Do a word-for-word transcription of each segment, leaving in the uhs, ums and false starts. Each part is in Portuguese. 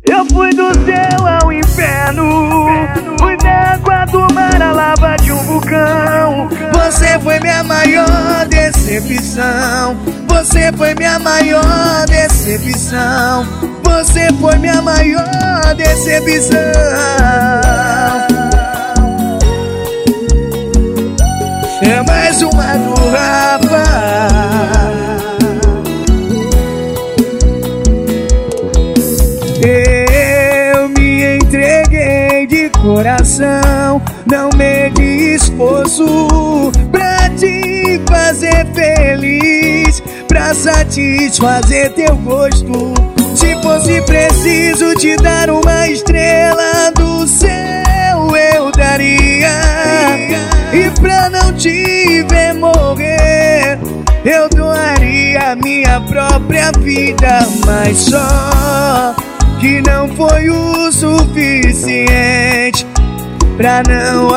Eu fui do céu ao inferno, fui da água do mar à lava de um vulcão. Você foi minha maior decepção. Você foi minha maior decepção. Você foi minha maior decepção. É mais uma do Rafa. Eu me entreguei de coração, não medi esforço pra te fazer feliz, pra satisfazer teu gosto. Se fosse preciso te dar uma estrela do céu, eu daria. E pra não te ver morrer, eu doaria minha própria vida. Mas só que não foi o suficiente pra não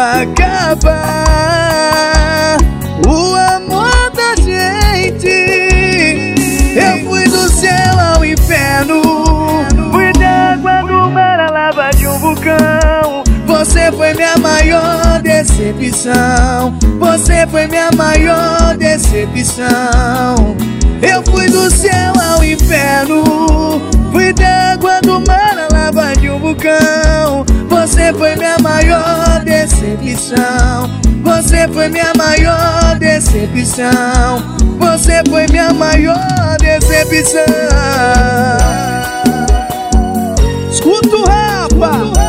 acabar o amor da gente. Eu fui do céu ao inferno, fui da água do mar à lava de um vulcão. Você foi minha maior decepção. Você foi minha maior decepção. Eu fui do céu ao inferno, fui da água do mar à lava de um vulcão. Você foi minha maior decepção. Você foi minha maior decepção. Você foi minha maior decepção. Escuta o Rafa.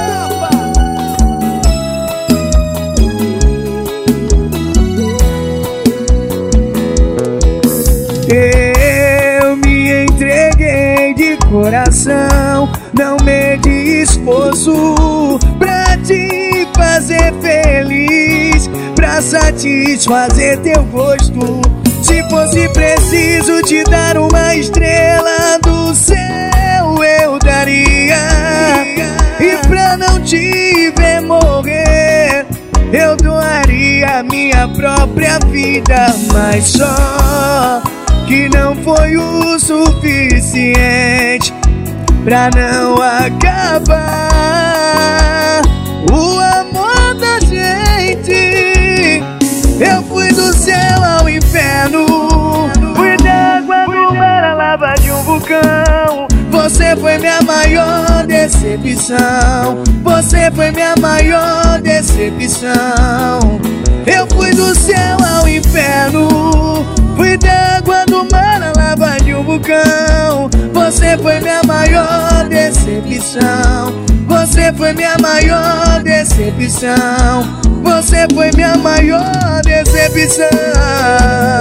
Eu me entreguei de coração, não medi esforço pra te fazer feliz, pra satisfazer teu gosto. Se fosse preciso te dar uma estrela do céu, eu daria. E pra não te ver morrer, eu doaria minha própria vida. Mas só que não foi o suficiente pra não acabar o amor da gente. Eu fui do céu ao inferno, fui da água do mar à lava de um vulcão. Você foi minha maior decepção. Você foi minha maior decepção. Eu fui do céu ao inferno, fui da água do mar à lava de um vulcão. Você foi minha maior decepção. Você foi minha maior decepção. Você foi minha maior decepção.